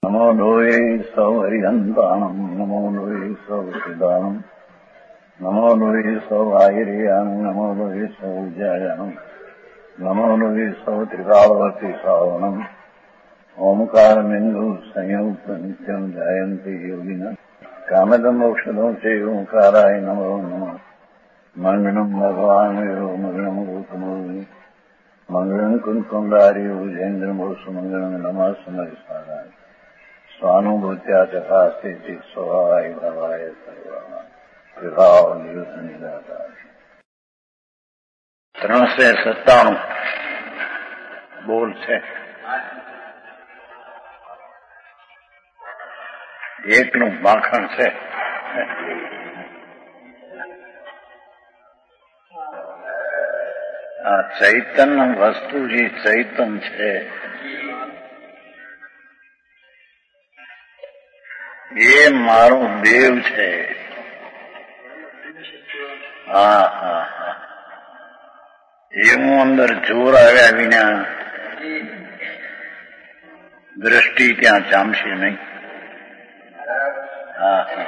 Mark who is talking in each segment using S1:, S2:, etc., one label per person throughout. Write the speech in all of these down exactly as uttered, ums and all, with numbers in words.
S1: નમો લોહે સૌ હરિહંતાણમ નમો લોહે સૌ સિદાનમ નમો લોહે સૌ આયર્યાણમ નમો લોહે સૌ જયાણમ નમો લોહે સૌ ત્રિકાળવતી શ્રાવણમ ઓમકારમિંદુ સંયુક્ત નિત્યમ જાયંતિ યોગિના કામદમ ઔષધો છે ઓંકારાય નમો નમઃ મંગળમ ભગવાન વિરો મંગળમ ગૌતમોની મંગળમ કુંકુંડાર્યો જૈન્દ્રમોષ મંગળમ નમઃ સમરિસારાય સ્વાનુભૂત્યા ચકાસ્તે સ્વભાવાય ભાવાય સર્વા વિભાવ નિયુત નિરાકાર. ત્રણસો સત્તાણું બોલ છે. એકનું માખણ છે. આ ચૈતન્ય વસ્તુ જે ચૈતન છે એ મારો દેવ છે. હા હા હા એવું અંદર જોર આવ્યા વિના દ્રષ્ટિ ત્યાં જામશે નહીં. હા હા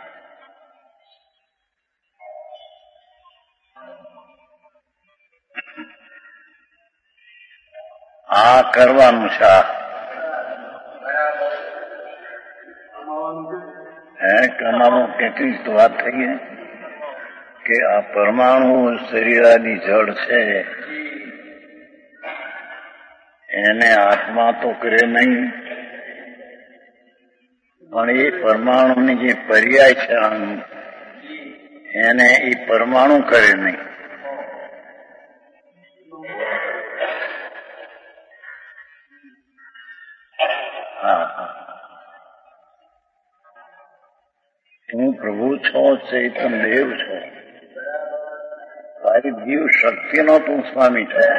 S1: આ કરવાનું છે. હે કમાવાનું કેટલી તો વાત થઈ કે આ પરમાણુ શરીરાની જળ છે એને આત્મા તો કરે નહીં, પણ એ પરમાણુની જે પર્યાય છે એને એ પરમાણુ કરે નહીં. હા હા તું પ્રભુ છો, ચૈતન દેવ છો, તારી જીવ શક્તિનો તું સ્વામી છો.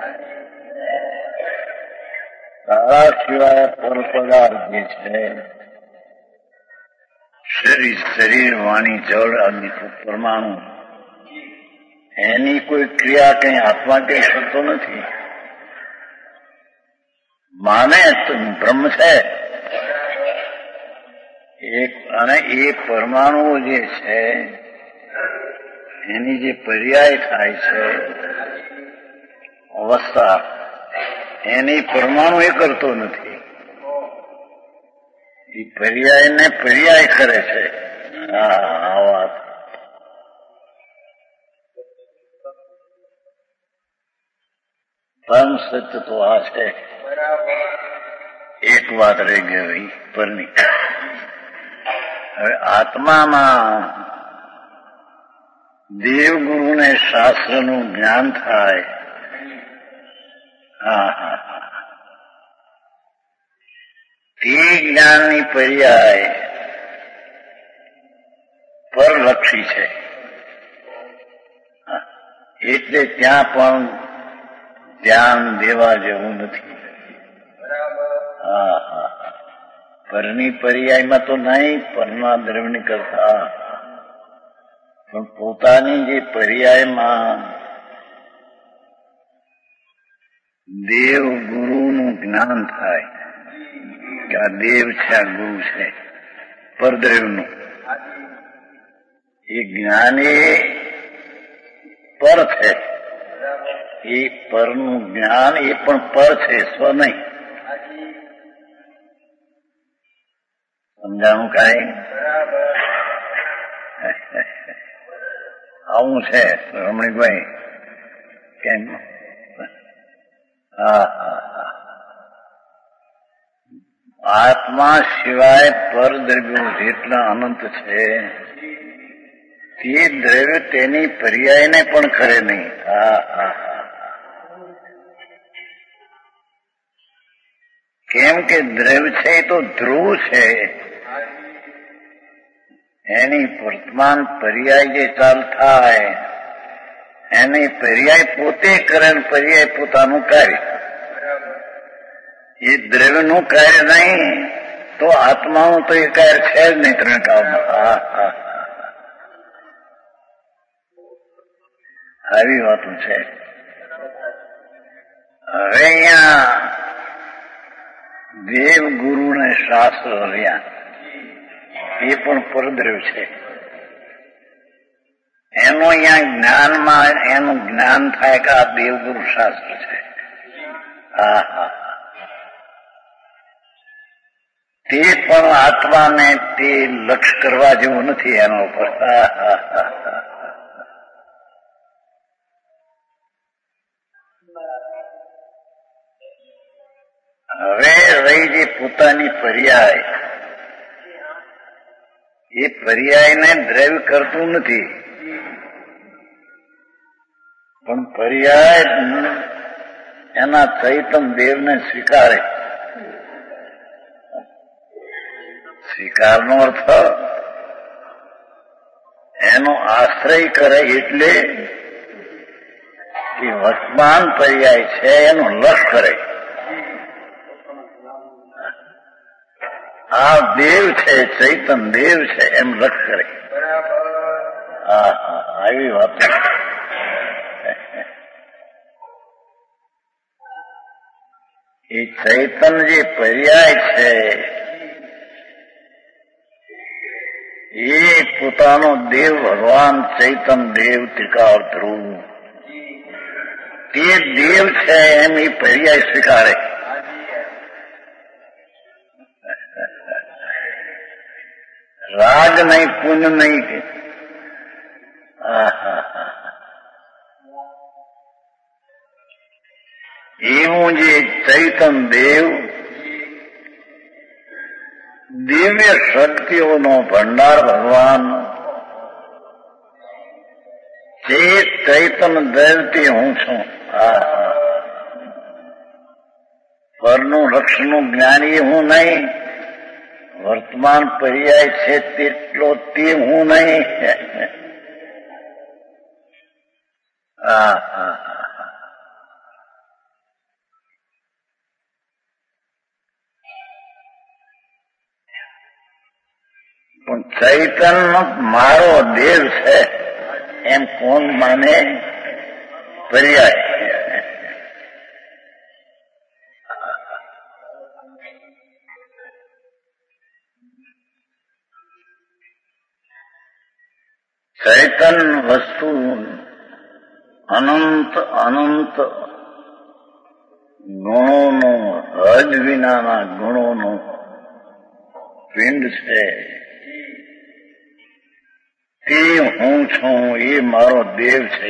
S1: તારા સિવાય પરપગાર જે છે શરીર શરીર વાણી જળ આદિ પરમાણુ એની કોઈ ક્રિયા કઈ આત્મા કઈ શકતો નથી. માને બ્રહ્મ છે એક, અને એ પરમાણુઓ જે છે એની જે પર્યાય થાય છે અવસ્થા એની પરમાણુ એ કરતો નથી, એ પર્યાયને પર્યાય કરે છે. આ વાત પરમ સત્ય તો આ છે. એક વાત રહી ગઈ પરની. હવે આત્મામાં દેવગુરુને શાસ્ત્રનું જ્ઞાન થાય. હા હા હા તે જ્ઞાનની પર્યાય પરલક્ષી છે. એટલે ત્યાં પણ ધ્યાન દેવા જેવું નથી. હા હા પરની પર્યાયમાં તો નહીં, પરના દ્રવ્યની કરતા પણ પોતાની જે પર્યાયમાં દેવ ગુરુનું જ્ઞાન થાય કે આ દેવ છે, આ ગુરુ છે, પરદ્રવ્યનું એ જ્ઞાન એ પર છે. એ પરનું જ્ઞાન એ પણ પર છે, સ્વ નહીં. સમજાણું કાંઈ? આવું છે રમણીકભાઈ કેમ? હા હા હા આત્મા સિવાય પર દ્રવ્યો જેટલા અનંત છે તે દ્રવ્ય તેની પર્યાયને પણ કરે નહીં. હા હા કેમ કે દ્રવ્ય છે એ તો ધ્રુવ છે, એની વર્તમાન પર્યાય જે ચાલ થાય એની પર્યાય પોતે કરે, પર્યાય પોતાનું કાર્ય. એ દ્રવ્યનું કાર્ય નહીં તો આત્માનું તો એ કાર્ય છે જ નહીં. ત્રણ કાળમાં હા હા આવી વાતો છે. હવે અહીંયા દેવ ગુરુ ને શાસ્ત્ર રહ્યા એ પણ પરદ્રવ છે. એનું અહીંયા જ્ઞાનમાં એનું જ્ઞાન થાય કે આ દેવગુરુ શાસ્ત્ર છે. હા હા તે પણ આત્માને તે લક્ષ કરવા જેવું નથી એના ઉપર. હવે રહી જે પોતાની પર્યાય, એ પર્યાયને દ્રવ્ય કરતું નથી, પણ પર્યાય એના ચૈતન દેવને સ્વીકારે. સ્વીકારનો અર્થ એનો આશ્રય કરે, એટલે કે વર્તમાન પર્યાય છે એનો લક્ષ કરે. આ દેવ છે, ચૈતન દેવ છે એમ લક્ષ કરે. હા હા આવી વાત. એ ચૈતન જે પર્યાય છે એ પોતાનો દેવ ભગવાન ચૈતન દેવ ત્રિકાળ ધ્રુવ તે દેવ છે એમ એ પર્યાય સ્વીકારે. રાગ નહીં, પુણ્ય નહીં. એવું જે ચૈતન દેવ દિવ્ય શક્તિઓનો ભંડાર ભગવાન જે ચૈતન દેવથી હું છું. પરનું લક્ષનું જ્ઞાની હું નહીં, વર્તમાન પર્યાય છે તેટલો તે હું નહીં. હા હા પણ ચૈતન મારો દેવ છે એમ કોણ માને? પર્યાય. ચૈતન વસ્તુ અનંત અનંત ગુણોનો, હદ વિનાના ગુણોનો પિંડ છે. તે હું છું, એ મારો દેવ છે.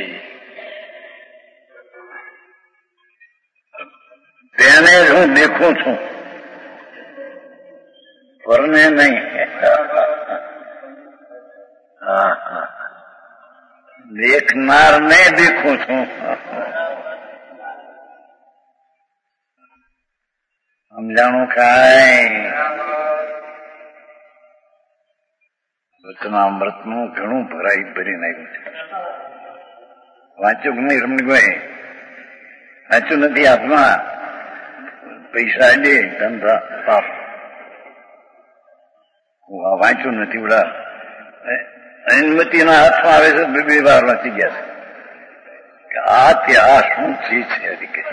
S1: તેને જ હું દેખું છું, પરને નહીં. હા હા દેખનાર ને દેખું છું. સમજાણું કાંઈ? વચનામૃતનું ઘણું ભરાઈ ભરી નાખ્યું છે. વાંચ્યું કે નહીં રમણીભાઈ? વાંચ્યું નથી? હાથમાં પૈસા દે ધંધા પાપ. વાંચ્યું નથી. ઉડા અનુમતિના હાથમાં આવે છે, બે બે વાર વાંચી ગયા છે. આ ત્યાં શું ચીજ છે?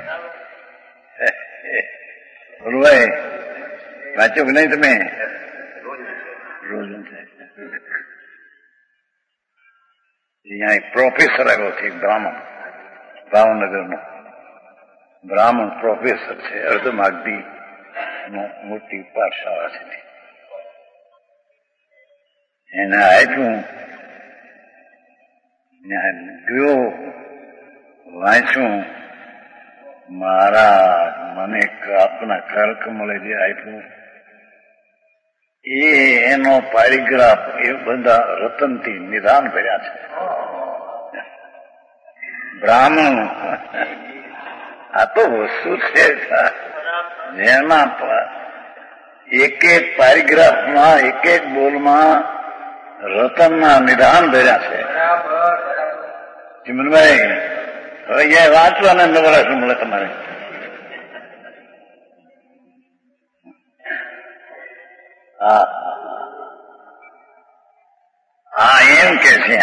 S1: બોલભાઈ વાંચ્યું કે નહીં તમે? રોજ અહીંયા એક પ્રોફેસર આવ્યો છે, એક બ્રાહ્મણ, ભાવનગરનો બ્રાહ્મણ પ્રોફેસર છે. અર્ધમાગધી મોટી પાઠશાળા છે. એને આપ્યું, ગયો વાંચ્યું. મારા મને આપના કર્ક મળે જે આપ્યું એ એનો પારિગ્રાફ એ બધા રતનથી નિદાન કર્યા છે. બ્રાહ્મણ આ તો વસ્તુ છે જેના એક એક પારિગ્રાફમાં, એક એક બોલમાં રતનના નિદાન ભર્યા છે. ચિમનભાઈ હવે અહીંયા વાંચવાના નવરા શું મળે તમારે? હા હા એમ કે છે.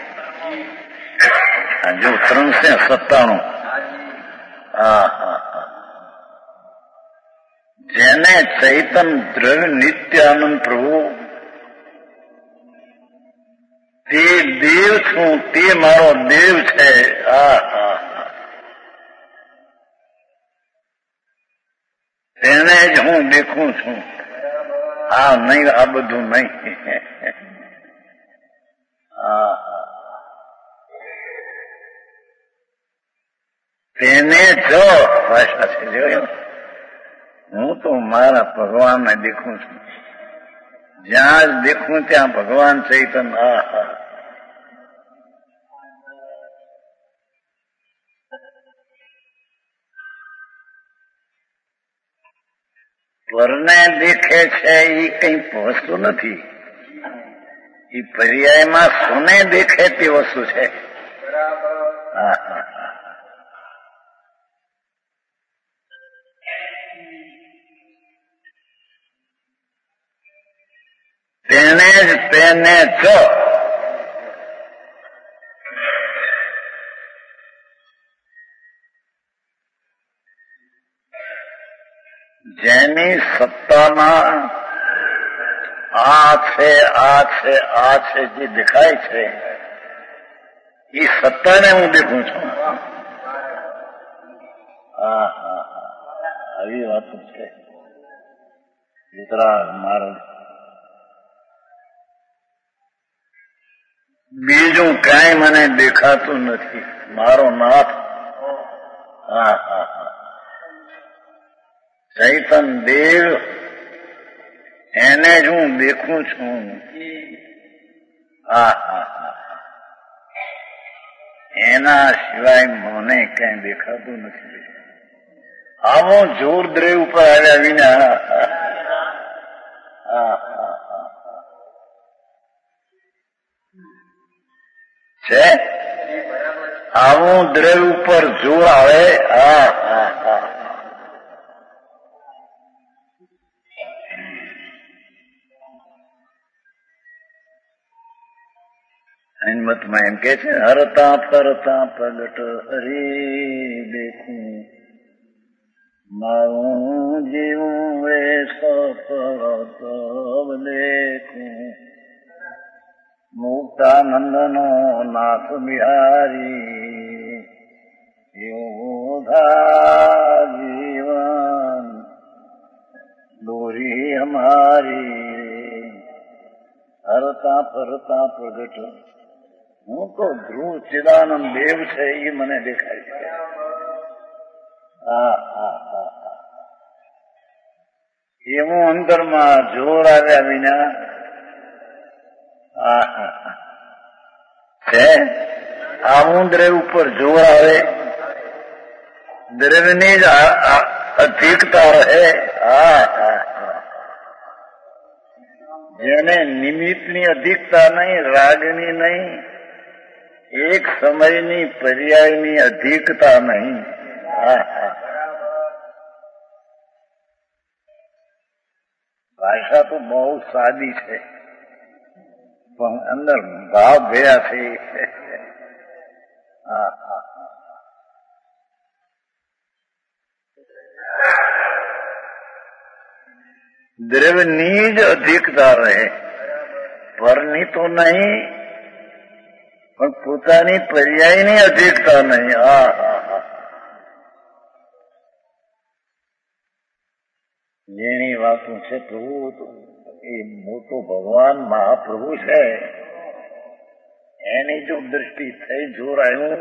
S1: જો ત્રણસો સત્તાણું. હા હા જેને ચૈતન દ્રવ્ય નિત્યાનંદ પ્રભુ તે દેવ છું, તે મારો દેવ છે. આ હા તેને જ હું દેખું છું. આ નહીં, આ બધું નહીં. હા તેને જો ભાષા છે જોયું. હું તો મારા ભગવાનને દેખું છું. જ્યાં જ દેખું ત્યાં ભગવાન ચૈતન. આ હા પરને દેખે છે એ કઈ વસ્તુ નથી. એ પર્યાયમાં સોને દેખે તે વસ્તુ છે. હા હા તેને જ તેને જો જેની સત્તામાં આ છે આ છે આ છે જે દેખાય છે એ સત્તાને હું દેખું છું. હા હા આવી વાત છે. વિતરાગ મહારાજ બીજું કાંઈ મને દેખાતું નથી. મારો નાથ હા હા હા ચૈતન દેવ એને જ હું દેખું છું. હા હા હા એના સિવાય મને કઈ દેખાતું નથી. આવો જોર દ્રવ્ય ઉપર આવ્યા વિના હા હા છે. આવું દ્રવ્ય ઉપર જોર આવે. હા હા હા મતમાં એમ કે છે હરતા ફરતા પ્રગટ હરી દેખું મારું જીવું વે સફળ દેખું મુક્તાનંદનો નાથ બિહારી યોધા જીવન દોરી હમારી હરતા ફરતા પ્રગટ. હું તો ધ્રુવ ચિદાનંદ દેવ છે એ મને દેખાય છે. હા હા હા એવું અંતરમાં જોર આવ્યા વિના હા હા છે. આવું દ્રવ્ય ઉપર જોર આવે દ્રવ્યની જ અધિકતા રહે. હા હા જેને નિમિત્તની અધિકતા નહીં, રાગની નહીં, એક સમયની પર્યાયની અધિકતા નહીં. હા હા ભાષા તો બહુ સાદી છે પણ અંદર ભાવ ભેળા છે. હા હા દ્રવ્યની જ અધિકતા રહે, પરની તો નહીં પણ પોતાની પર્યાયની અધિકતા નહીં. હા હા હા જેની વાતો છે પ્રભુ એ મોટો ભગવાન મહાપ્રભુ છે એની જો દ્રષ્ટિ થઈ જોર આવ્યું.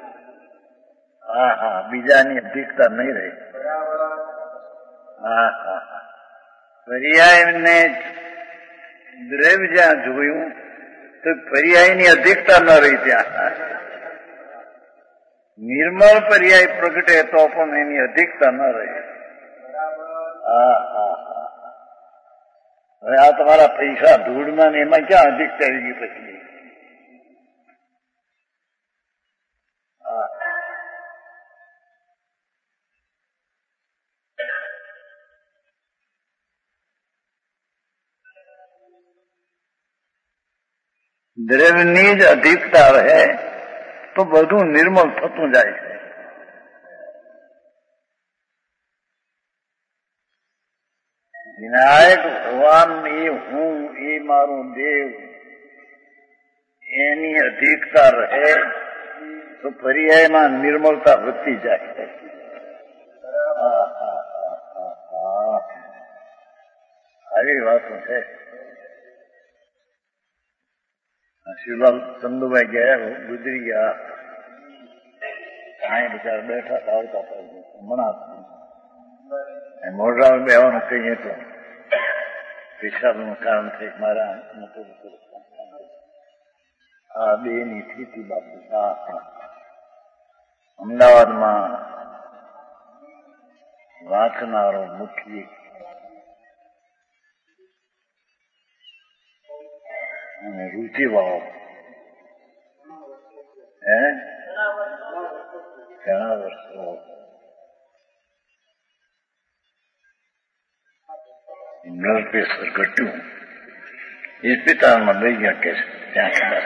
S1: હા હા બીજાની અધિકતા નહીં રહે. હા હા હા પર્યાયને દ્રવ્ય જ્યાં જોયું તો પર્યાયની અધિકતા ન રહી. ત્યાં નિર્મળ પર્યાય પ્રગટે તો પણ એની અધિકતા ન રહી. હા હા હા હવે આ તમારા પૈસા ધૂળના ને એમાં ક્યાં અધિકતા આવી ગઈ પછી? હા દ્રવ્યની જ અધિકતા રહે તો બધું નિર્મળ થતું જાય છે. વિનાયક ભગવાન એ હું એ મારું દેવ એની અધિકતા રહે તો પર્યાયમાં નિર્મળતા વધતી જાય. આવી વાતો છે. શિવલાલ ચંદુભાઈ ગયા ગુજરી ગયા, અહીં બિચારા બેઠા આવતા હમણાં મોઢા બેવાનું કહીએ તો પેશાબનું કારણ છે મારા આ બે ની સ્થિતિ બાપુ. હા હા અમદાવાદમાં વાંચનારો મુખી અને રુચિ વાળો હે ઘણા વર્ષો બ્લડ પ્રેશર ઘટ્યું ઇસ્પિતાલમાં લઈ ગયા કે ત્યાં કદાચ.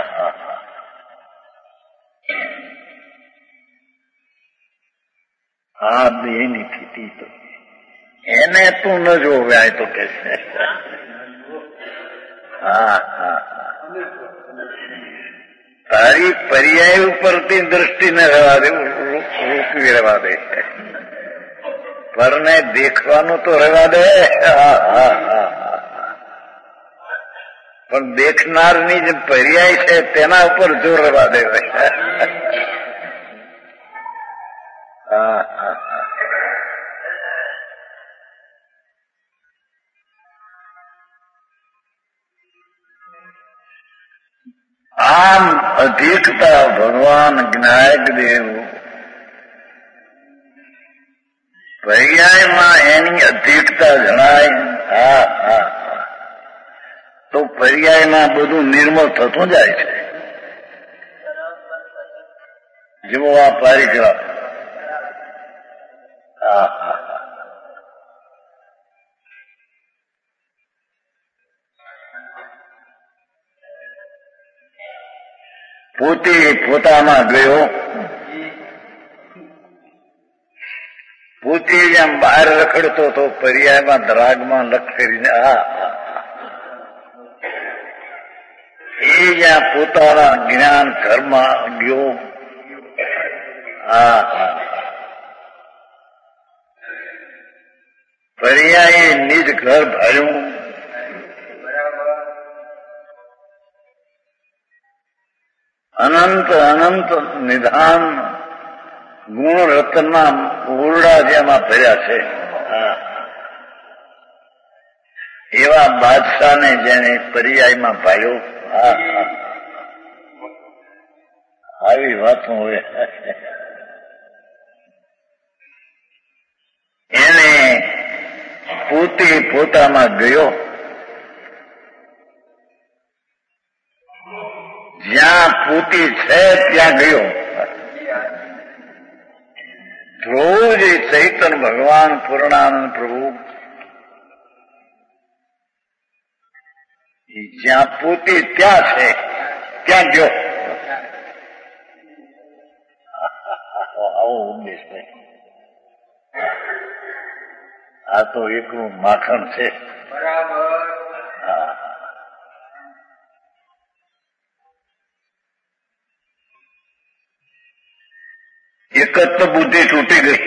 S1: આ દેહની સ્થિતિ તો એને તું ન જોવ્યા તો કે છે. હા હા તારી પર્યાય ઉપરથી દ્રષ્ટિને રહેવા દે, રોકવી રહેવા દે, પરને દેખવાનું તો રહેવા દે. હા હા હા પણ દેખનારની જે પર્યાય છે તેના ઉપર જોર રહેવા દે. હા હા આમ અધિકતા ભગવાન જ્ઞાયક દેવ પર્યાયમાં એની અધિકતા જણાય. હા હા તો પર્યાયમાં બધું નિર્મળ થતું જાય છે. જેવો આ પારિગ્રહ. હા હા પોતે પોતામાં ગયો, પોતે જેમ બહાર રખડતો હતો પર્યાયમાં રાગમાં લખ કરીને. હા એ જ્યાં પોતાના જ્ઞાન ઘરમાં ગયો. હા હા પર્યાયે નિજ ઘર ભર્યું. અનંત અનંત નિધાન ગુણ રત્નના ઓરડા જેમાં ભર્યા છે. એવા બાદશાહને જેને પર્યાયમાં ભાળ્યો. હા આવી વાતો હોય. એને પોતે પોતામાં ગયો, જ્યાં પોતે છે ત્યાં ગયો. ધ્રુવ જે ચૈતન્ય ભગવાન પૂર્ણાનંદ પ્રભુ જ્યાં પોતે ત્યાં છે ત્યાં ગયો. આવો ઉપદેશ છે. આ તો એકલું માખણ છે. બરાબર. હા એક જ તો બુદ્ધિ તૂટી ગઈ.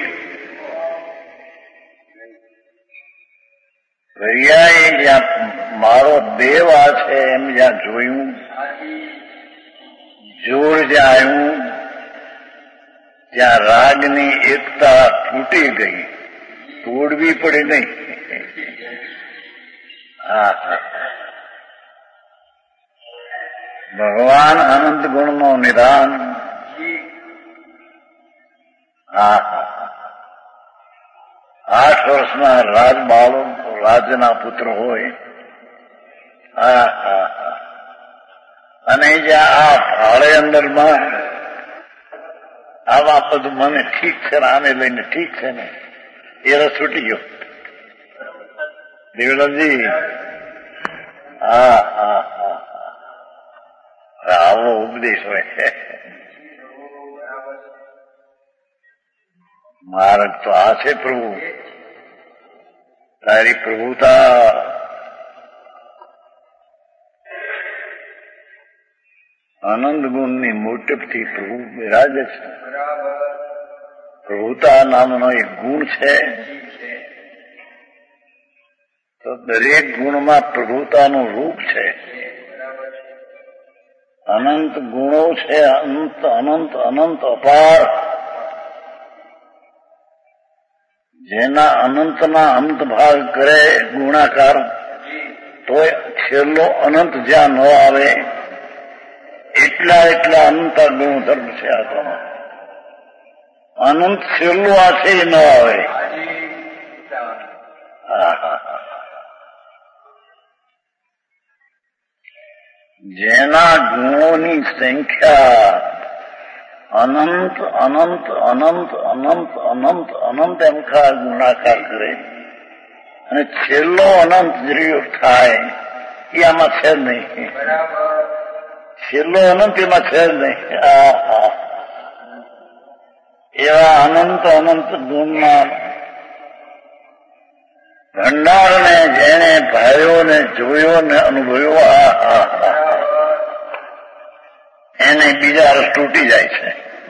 S1: પર્યાય જ્યાં મારો દેવ આ છે એમ જ્યાં જોયું, જોર જ્યાં આવ્યું ત્યાં રાગની એકતા તૂટી ગઈ. તોડવી પડે નહીં. હા ભગવાન અનંત ગુણનો નિદાન. હા આઠ વર્ષના રાજ બાળો રાજના પુત્ર હોય. હા હા અને જ્યાં આ ફાળે અંદરમાં આવા બધું મને ઠીક છે ને આને લઈને ઠીક છે ને એ રસ છૂટી ગયો. દેવલાલજી હા હા હા આવો ઉપદેશ હોય. માર્ગ તો આ છે પ્રભુ. તારી પ્રભુતા આનંદ ગુણની મોટપથી પ્રભુ બિરાજે છે. પ્રભુતા નામનો એક ગુણ છે. તો દરેક ગુણમાં પ્રભુતાનું રૂપ છે. અનંત ગુણો છે. અનંત અનંત અનંત અપાર, જેના અનંતના અંત ભાગ કરે ગુણાકાર, તો છેલ્લો અનંત જ્યાં ન આવે એટલા એટલા અનંત ગુણધર્મ છે. આ તો અનંત છેલ્લું આ છે ન આવે. જેના ગુણોની સંખ્યા અનંત અનંત અનંત અનંત અનંત અનંત એમ ગુણાકાર કરે અને છેલ્લો અનંત જરૂર થાય એ આમાં છે જ નહીં. છેલ્લો અનંત એમાં છે જ નહીં. એવા અનંત અનંત ગુણના ભંડારને જેને ભાવ્યો ને જોયો ને અનુભવ્યો, આ એને બીજા રસ તૂટી જાય છે.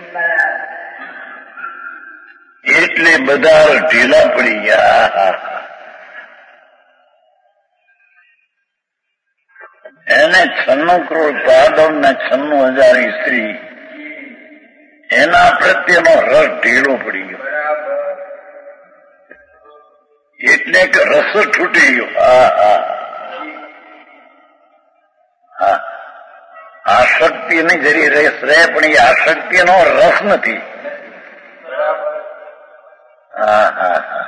S1: એટલે બધા ઢીલા પડી ગયા. એને છન્નું કરોડ પાદવ ને છન્નું હજાર સ્ત્રી, એના પ્રત્યેનો રસ ઢીલો પડી ગયો. એટલે કે રસ છૂટી ગયો. હા હા હા આસક્તિ ની જરી રસ રહે, પણ એ આસક્તિનો રસ નથી. હા હા હા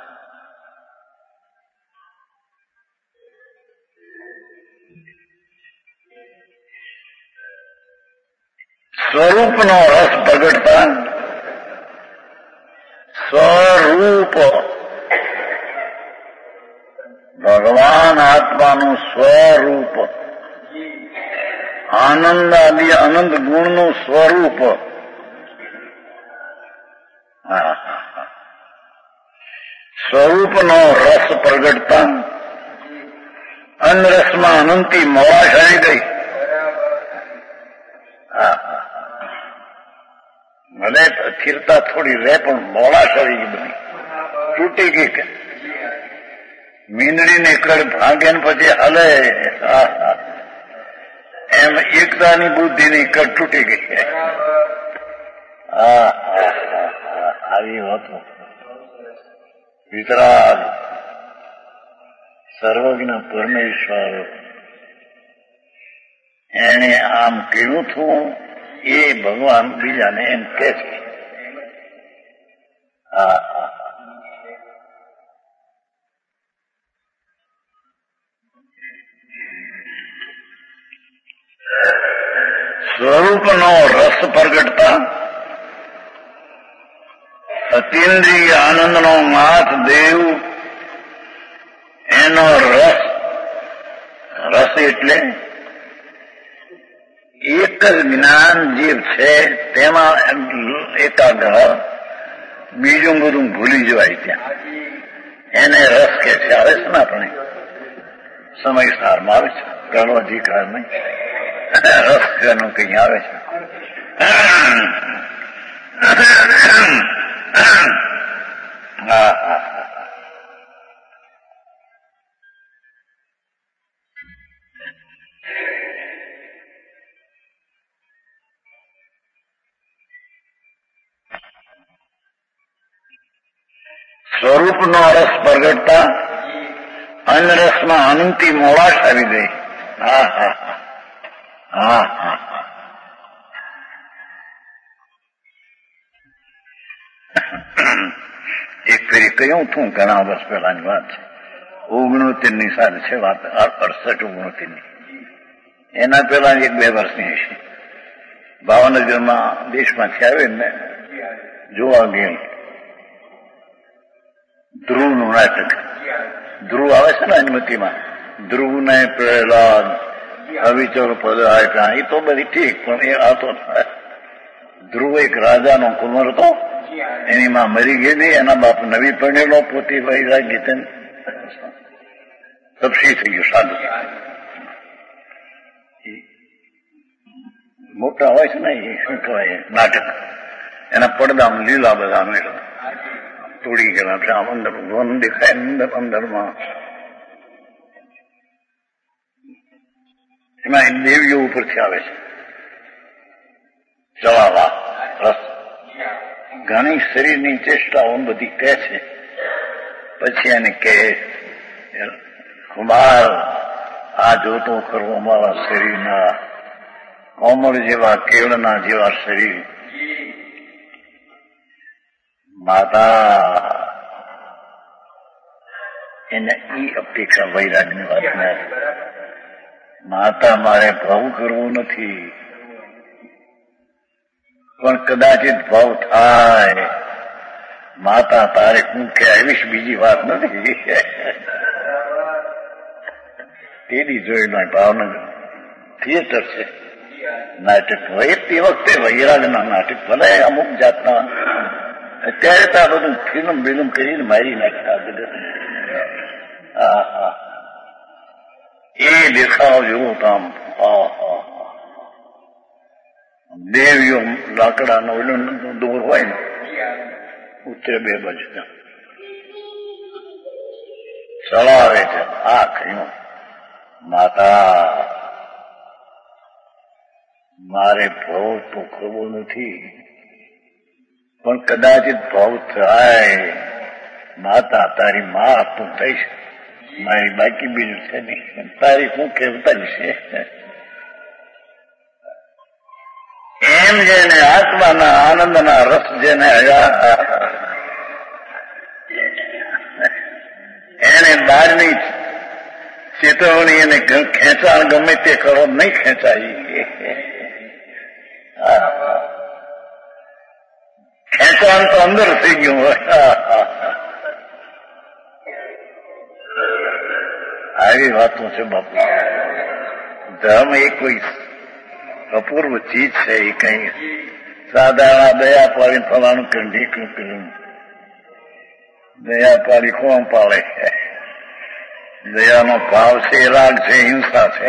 S1: સ્વરૂપનો રસ પ્રગટતા, સ્વરૂપ ભગવાન આત્માનું સ્વરૂપ, આનંદ આદિ અનંત ગુણનું સ્વરૂપ. સ્વરૂપનો રસ પ્રગટતા અનરસમાં અનંતી મોળાશ આવી ગઈ. ભલે સ્થિરતા થોડી રહે, પણ મોળાશ આવી ગઈ, બધી તૂટી ગઈ. કે મીંદડીને કડ ભાંગે ને પછી હલે, એમ એકતાની બુદ્ધિની કડ તૂટી ગઈ. હા આવી હતું વિતરાગ સર્વજ્ઞ પરમેશ્વર. એને આમ કહ્યું હતું, એ ભગવાન બીજાને એમ કે છે. હા સ્વરૂપનો રસ પ્રગટતા અતિન્દ્રિય આનંદનો નાથ દેવ, એનો રસ, રસ એટલે એક જ જ્ઞાન જીવ છે, તેમાં એકાગ્ર, બીજું બધું ભૂલી જવાય ત્યાં. એને રસ કે છે. આવે છે ને આપણે સમય સારમાં આવે છે, ઘણો અધિકાર નહીં. રસ નું કઈ આવે છે. હા હા સ્વરૂપનો રસ પ્રગટતા અનરસમાં અનંતી મોળાશ આવી ગઈ. હા હા હા હા એક ફેરી કહ્યું તું, ઘણા વર્ષ પહેલાની વાત છે. ઓગણોતેર ની સાલ છે વાત, અડસઠ ઓગણોતેર ની. એના પહેલા એક બે વર્ષની હશે. ભાવનગરમાં દેશમાંથી આવે ને જોવા ગયેલ ધ્રુવનું નાટક. ધ્રુવ આવે છે ને અનુમતિમાં, ધ્રુવ ને પ્રહલાદ અવિચર પદ આપ્યા, એ તો બધી ઠીક, પણ એ આ તો ધ્રુવ એક રાજાનો કુંવર હતો. એની માં મરી ગયેલી, એના બાપ નવી પરણેલો, પોતી વૈરા ગીતન તપસી થઈ ગયું સાધુ. મોટા હોય છે ને એ શું કહેવાય નાટક, એના પડદામાં લીલા બધા મેળા તોડી ગયેલા છે. આમ અંદર ભગવાન દેખાય અંદર અંદરમાં. એમાં દેવીઓ ઉપરથી આવે છે ચલાવા રસ. ઘણી શરીરની ચેષ્ટાઓ બધી કહે છે. પછી એને કહે કુમાર આ જોતો ખરો અમારા શરીરના કોમળ જેવા કેળના જેવા શરીર. માતા એને ઈ અપેક્ષા વૈરાગની વાત ના. માતા મારે ભાવ કરવો નથી, પણ કદાચિત ભાવ થાય. માતા તારે હું કે આવીશ બીજી વાત નથી. તેની જોયેલા ભાવનગર થિયેટર છે નાટક હોય તે વખતે વૈરાગના નાટક ભલે અમુક જાતના. અત્યારે તો આ બધું ફિલ્મ બિલ્મ કરીને મારી નાખતા બધા. હા હા એ દેખાવ જેવો કામ. હા હા દેવીઓ લાકડાનો દોર હોય ને ઉત્તરે બે બાજુ ચલાવે છે. આ કહ્યું માતા મારે ભાવ તો કરવો નથી, પણ કદાચિત ભાવ થાય. માતા તારી માં તું થઈશ, મારી બાકી બીજું છે નહીં. તારી હું કહેવતા જ છે. એમ જેને આત્માના આનંદના રસ જેને એને બહારની ચેતવણી એને ખેંચાણ ગમે તે કરો નહીં ખેંચાય. ખેંચાણ તો અંદર થઈ ગયું હોય. આવી વાતો છે બાપુ. ધર્મ એ કોઈ અપૂર્વ ચીજ છે. એ કઈ સાધારણ દયા પાડી ફલાણું કર્યું ઢીકણું કર્યું. દયા પાડી કોણ પાડે? દયાનો ભાવ છે, રાગ છે, હિંસા છે.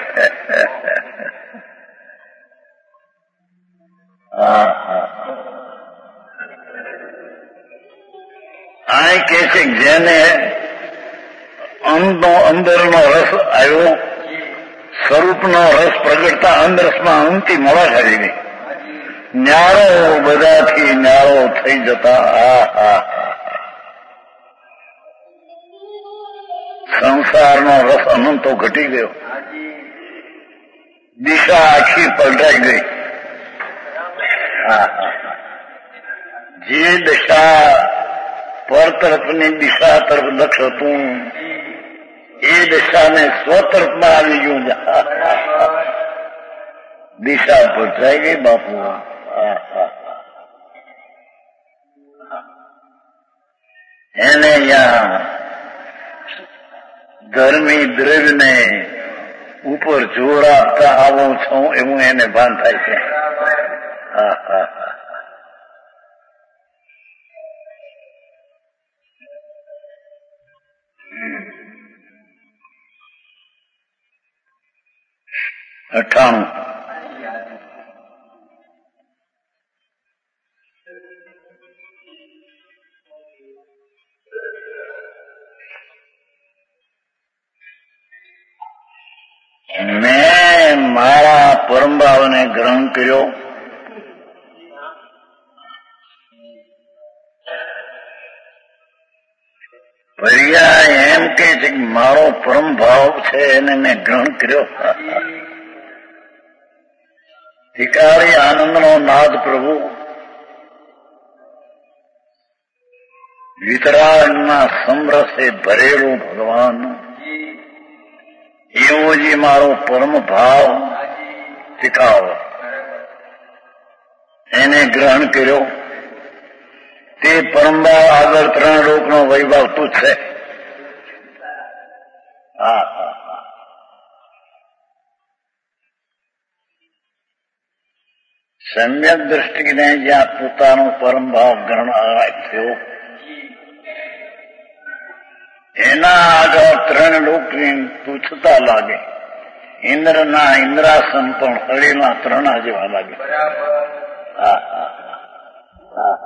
S1: હા હા આ કે છે જેને અંદરનો રસ આવ્યો, સ્વરૂપનો રસ પ્રગટતા અંદરસમાં અંતિ મોડા કરી ગઈ. ન્યારો બધાથી ન્યારો થઈ જતા. આ હા સંસારનો રસ અનંતો ઘટી ગયો. દિશા આખી પલટાઈ ગઈ. હા જે દશા પર તરફની દિશા તરફ લક્ષ હતું એ દશાને સ્વતરફમાં આવી ગયું. દિશા પલટાઈ ગઈ બાપુ. એને અહીંયા ધર્મી દ્રવ્યને ઉપર જોર આપતા આવું છું એવું એને ભાન થાય છે. હા હા અઠાણું મેં મારા પરમભાવને ગ્રહણ કર્યો. પર્યાય એમ કે છે કે મારો પરમ ભાવ છે એને મેં ગ્રહણ કર્યો. ધિકારી આનંદનો નાદ પ્રભુ, વિતરાગના સમરસે ભરેલું ભગવાન, એવો જે મારો પરમ ભાવ ધિકાવ એને ગ્રહણ કર્યો. તે પરમભાવ આગળ ત્રણ લોકનો વૈભવ તું છે. હા હા સમ્યક દ્રષ્ટિને જ્યાં પોતાનો પરમભાવ ગ્રહણ થયો એના આગળ ત્રણ લોકની તુચ્છતા લાગે. ઇન્દ્રના ઇન્દ્રાસન પણ હળીના ત્રણા જેવા લાગે. હા હા હા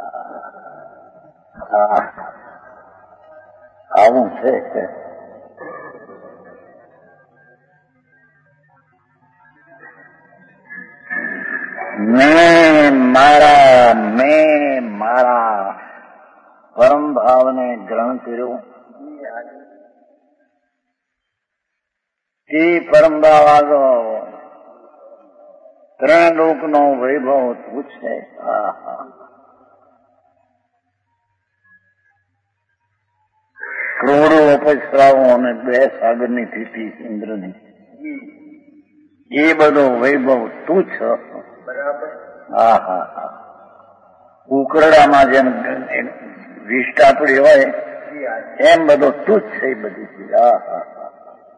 S1: હા આવું છે. મેં મારા મેં મારા પરમ ભાવને ગ્રહણ કર્યું. તે પરમ ભાવ આગળ ત્રણ લોકનો વૈભવ તું છે. હા હા કરોડો અપસરાઓ અને બે સાગરની સ્થિતિ ઇન્દ્રની, એ બધો વૈભવ તું છ. હા હા હા ઉકરડામાં જેમ વિષ્ટ આપડી હોય એમ બધો તું જ છે. એ બધી હા હા હા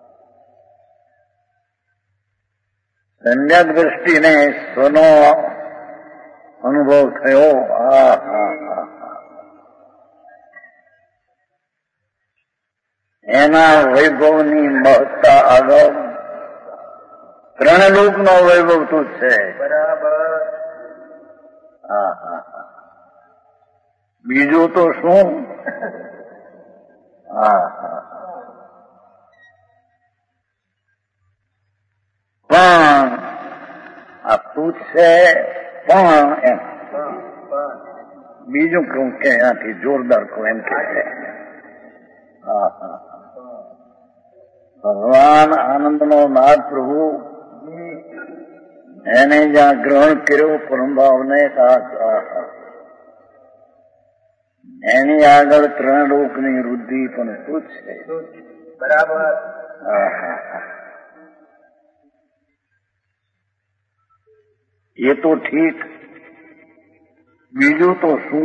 S1: સમ્યક દ્રષ્ટિને સ્વનો અનુભવ થયો. હા હા હા એના વૈભવની મહત્તા આગળ ત્રણ લોકનો વૈભવ તું છે. બરાબર. હા હા હા બીજું તો શું? હા હા પણ આ તું છે પણ એમ બીજું કહું કે એનાથી જોરદાર કહું એમ કે છે. હા હા ભગવાન આનંદનો નાથ પ્રભુ એને જ્યાં ગ્રહણ કર્યો પરમભાવને એની આગળ ત્રણ લોકની વૃદ્ધિ પણ તું છે. બરાબર. હા હા હા એ તો ઠીક, બીજું તો શું?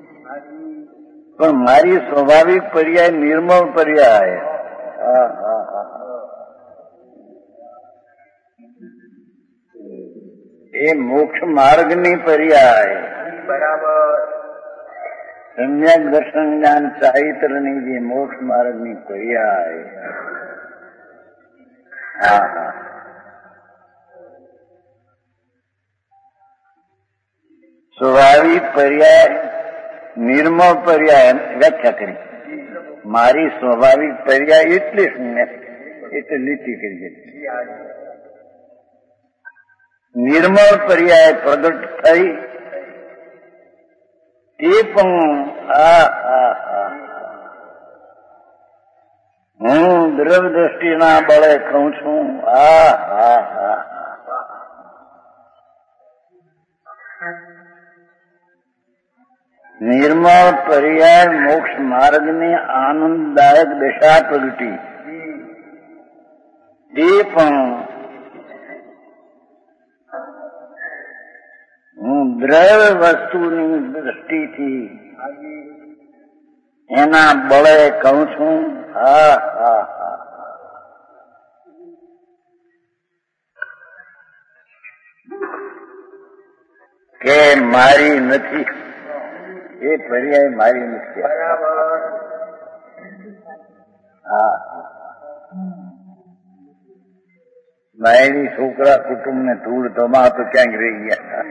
S1: પણ મારી સ્વાભાવિક પર્યાય નિર્મળ પર્યાય. હા હા હા એ મોક્ષ માર્ગની પર્યાય. બરાબર. સમ્યક દર્શન જ્ઞાન ચારિત્રની જે મોક્ષ માર્ગની પર્યાય. હા હા સ્વાભાવિક પર્યાય નિર્મળ પર્યાય વ્યાખ્યા કરી. મારી સ્વાભાવિક પર્યાય એટલે શું? એટલે લીટી કરી દીધી. નિર્મળ પર્યાય પ્રગટ થઈ તે પણ આ હું દ્રવ દ્રષ્ટિના બળે કહું છું. આ હા હા નિર્મળ પર્યાય મોક્ષ માર્ગની આનંદદાયક દશા પ્રગટી. તે પણ હું દ્રવ્ય વસ્તુની દ્રષ્ટિથી એના બળે કહું છું. હા હા હા કે મારી નથી, એ પર્યાય મારી નથી. હા મારી છોકરા કુટુંબ ને ધૂળ ધમા તો ક્યાંક રહી ગયા.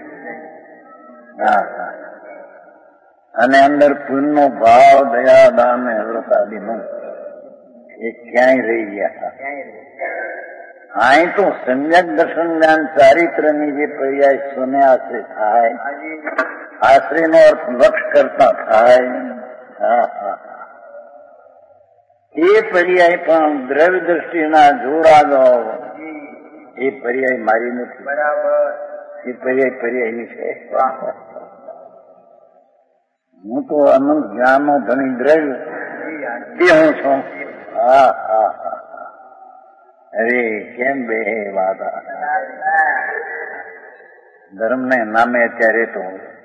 S1: હા હા અને અંદર પુણ્યનો ભાવ દયા દાન હૃતાદિનું એ ક્યાંય રહી ગયા. અહીં તો સમ્યક દર્શન જ્ઞાન ચારિત્રની જે પર્યાય સ્વને આશ્રય થાય, આશ્રયનો અર્થ લક્ષ કરતા થાય. હા હા એ પર્યાય પણ દ્રવ્ય દ્રષ્ટિના જોડાદો એ પર્યાય મારી નથી. બરાબર. એ પર્યાય પર્યાયની છે. હું તો અનંત જ્ઞાનનો ધણી દ્રવ્ય તે હું છું. હા હા હા અરે કેમ બે વાત ધર્મને નામે અત્યારે તો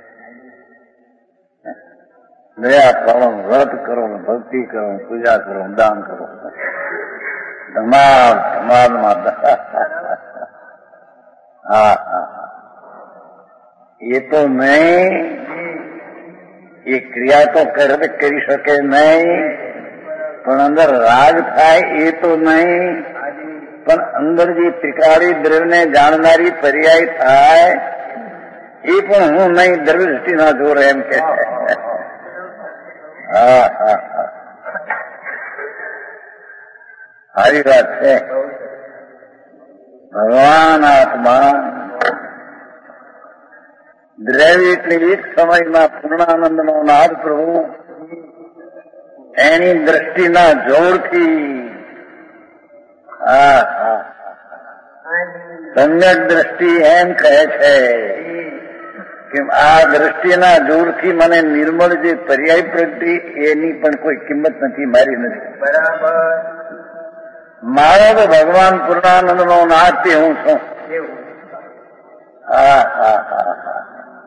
S1: દયા કરો, વ્રત કરો, ભક્તિ કરો, પૂજા કરો, દાન કરો, ધમાલ ધમાલમાં. હા હા એ તો નહીં, એ ક્રિયા તો કરી શકે નહીં. પણ અંદર રાગ થાય એ તો નહીં, પણ અંદર જે ત્રિકાળી દ્રવ્યને જાણનારી પર્યાય થાય એ પણ હું નહીં, દ્રવ્ય દૃષ્ટિના જોર એમ કે. હા હા હા, સારી વાત છે. ભગવાન આત્મા દ્રવ્ય એટલે એક સમયમાં પૂર્ણાનંદનો નાદ પ્રભુ એની દ્રષ્ટિના જોરથી. હા હા, સમ્યક દ્રષ્ટિ એમ કહે છે કે આ દ્રષ્ટિના જોરથી મને નિર્મળ જે પર્યાય પ્રગતિ એની પણ કોઈ કિંમત નથી, મારી નથી. બરાબર, મારો તો ભગવાન પૂર્ણાનંદનો નાદ તે હું છું. હા હા હા હા,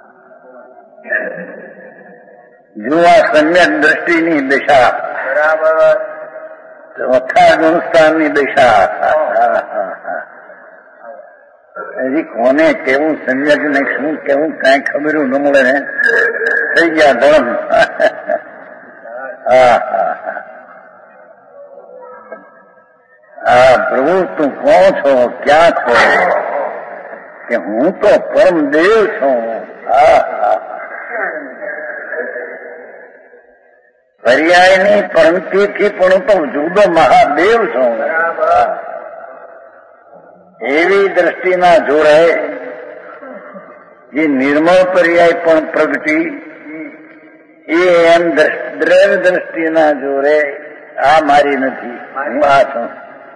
S1: જો આ સમ્યક દ્રષ્ટિની દિશા, બરાબર, ચોથા ગુણસ્થાનની દિશા. હજી કોને કેવું સમ્યક ને શું કેવું કઈ ખબર ન મળે ને, થઈ ગયા ધર્મ. હા હા હા, પ્રભુ તું કોણ છો, ક્યાં છો? કે હું તો પરમદેવ છું. હા હા, પર્યાયની પંક્તિથી પણ હું તો જુદો મહાદેવ છું. એવી દ્રષ્ટિના જોડે જે નિર્મળ પર્યાય પણ પ્રગતિ એ એમ દ્રવ્ય દ્રષ્ટિના જોડે આ મારી નથી, હું આ છું.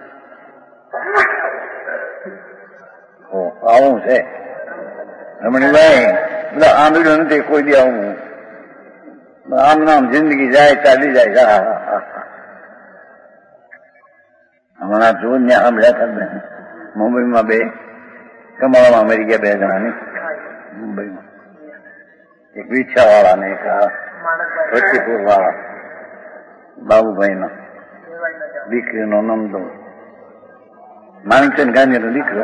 S1: આવું છે રમણીભાઈ, બધા આંબળ્યું નથી કોઈ દી આવું. આમ નામ જિંદગી જાય ચાલી જાય. હમણાં જો ત્યાં સાંભળ્યા હતા મુંબઈમાં બે કમાવામાં મરી ગયા બે જણાની. મુંબઈમાં એક વિછા વાળા ને એક વચ્ચીપુર વાળા બાબુભાઈ નો દીકરીનો નમદો માણકચંદ ગાંધી નો દીકરો.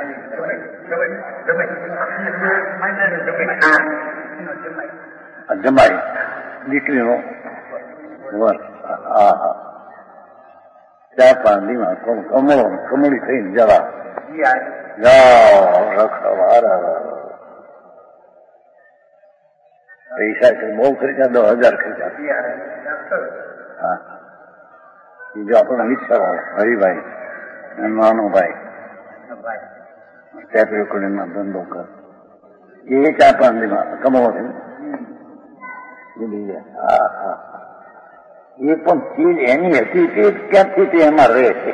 S1: જમાઈ દીકરીનો વર. હા હા, ચાર પાંચ દીમાં કમળો કમળી થઈને જવા જાઓ રખવા. પૈસા છે બહુ ખર્ચા, દસ હજાર ખર્ચા. હા, બીજો આપણો ઈચ્છા હરિભાઈ નાનુભાઈ ટેપ રેકોર્ડિંગમાં ધંધો કર, એ ચાર પાંચ દીમાં કમળો થઈને. હા હા, એ પણ ચીજ એની હતી તે ક્યાંથી તે એમાં રહે છે.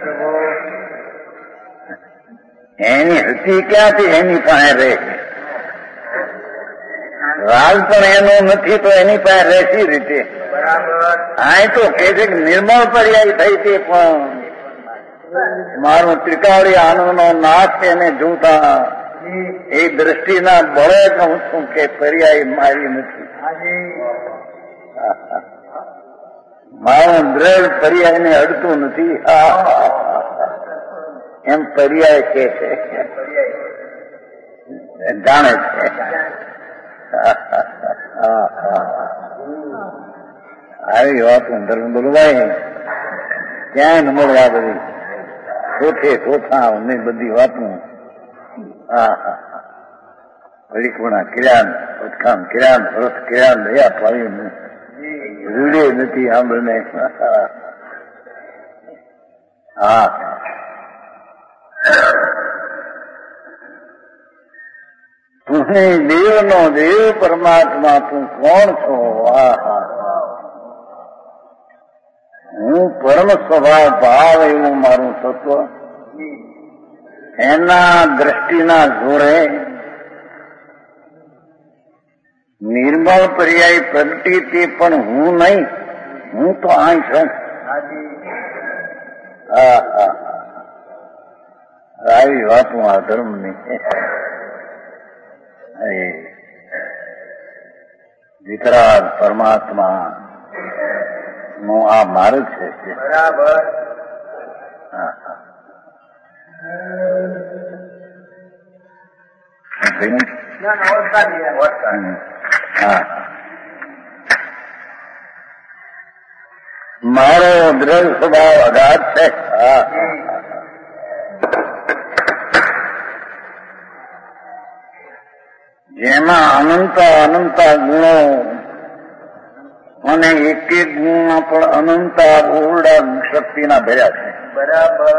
S1: એની હતી ક્યાંથી એની પાસે રહે છે. રાગ પણ એનો નથી તો એની પાસે રહેતી રીતે. આ તો કે છે કે નિર્મળ પર્યાય થઈ તે પણ મારું ત્રિકાળી આનંદનો નાશ એને જોતા એ દ્રષ્ટિના બળે કહું છું કે પર્યાય મારી નથી. મારું દ્રઢ પર્યાયને અડતું નથી. એમ પર્યાય કે છે, જાણે છે. આવી વાત ધર્મ બોલવાય ક્યાંય ન મળવા બધી ચોથે ચોથા ને બધી વાતું. હા હા, પરિપૂર્ણ કિરાન ઉત્કામ કિરાન વ્રત કિરાન દયા પાયું રૂડે નથી આંબળને. હા, તું દેવનો દેવ પરમાત્મા તું કોણ છો? હા હા, હું પરમ સ્વભાવ ભાવ એવું મારું તત્વ એના દ્રષ્ટિના જોરે નિર્મળ પર્યાય પ્રગતિ તે પણ હું નહીં, હું તો આ છું. હા હા, આવી વાતું આ ધર્મની. વિતરાગ પરમાત્મા નો આ માર્ગ છે. બરાબર. હા હા, મારો દ્રઢ સ્વભાવ અગાધ છે. જેમાં અનંત અનંત ગુણો અને એક એક ગુણમાં પણ અનંત ઓરડા શક્તિના ભર્યા છે.
S2: બરાબર.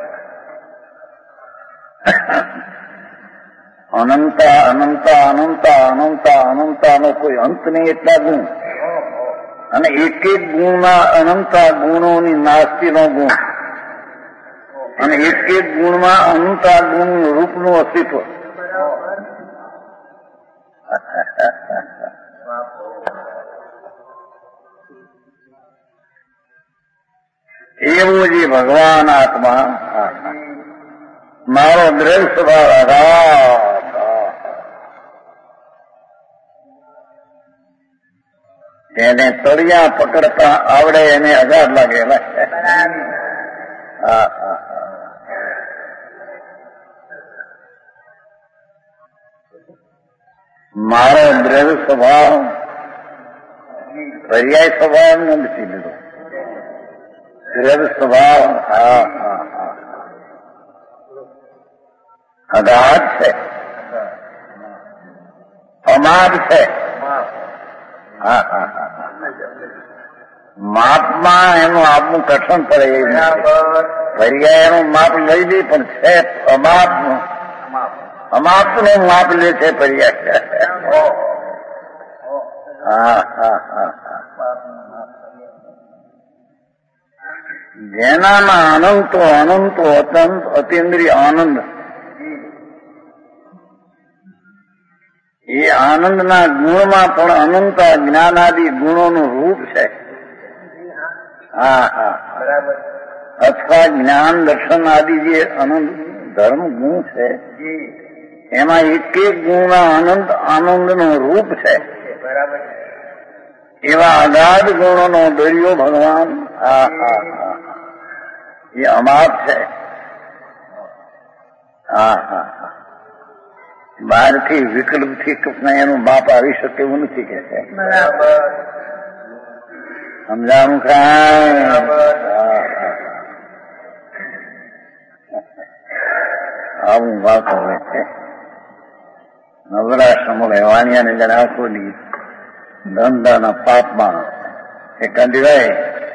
S1: અનંત અનંત અનંત અનંત અનંત નો કોઈ અંત નહીં એટલા ગુણ, અને એક એક ગુણમાં અનંત ગુણોની નાસ્તીનો ગુણ, અને એક એક ગુણમાં અનંત ગુણ રૂપનું અસ્તિત્વ. એવું જે ભગવાન આત્મા મારો દ્રઢ સ્વભાવ અગાધ, એને તળિયા પકડતા આવડે એને અગાધ લાગેલા છે. હા હા મારો દ્રઢ સ્વભાવ પર્યાય સ્વભાવ નથી લીધો. દ્રઢ સ્વભાવ હા હા હા અગાધ છે, અમાદ છે. હા હા હા માપમાં એનું આપવું કઠણ પડે એ પર્યાય એનું માપ લઈ લે, પણ છે અમાપનું. અમાપનું માપ લે છે પર્યાય. હા હા હા જેનામાં અનંતો અનંતો અત્યંત અતિન્દ્રિય આનંદ, એ આનંદના ગુણમાં પણ અનંત જ્ઞાનાદિ ગુણોનું રૂપ છે. હા હા
S2: બરાબર.
S1: અથવા જ્ઞાન દર્શન આદિ જે અનંત ધર્મ ગુણ છે, એમાં એક એક ગુણના અનંત આનંદનું રૂપ છે.
S2: બરાબર.
S1: એવા અગાધ ગુણોનો દરિયો ભગવાન હા હા હા એ અમાપ છે. હા હા હા બહારથી વિકલ્પથી એનું બાપ આવી શકે એવું નથી કે છે.
S2: બરાબર.
S1: સમજાવું કાંઈ? આવું વાત હોય છે. નવરાશ્રમો રહેવાની અને જરા ખોલી ધંધાના પાપમાં એ કંદીરાય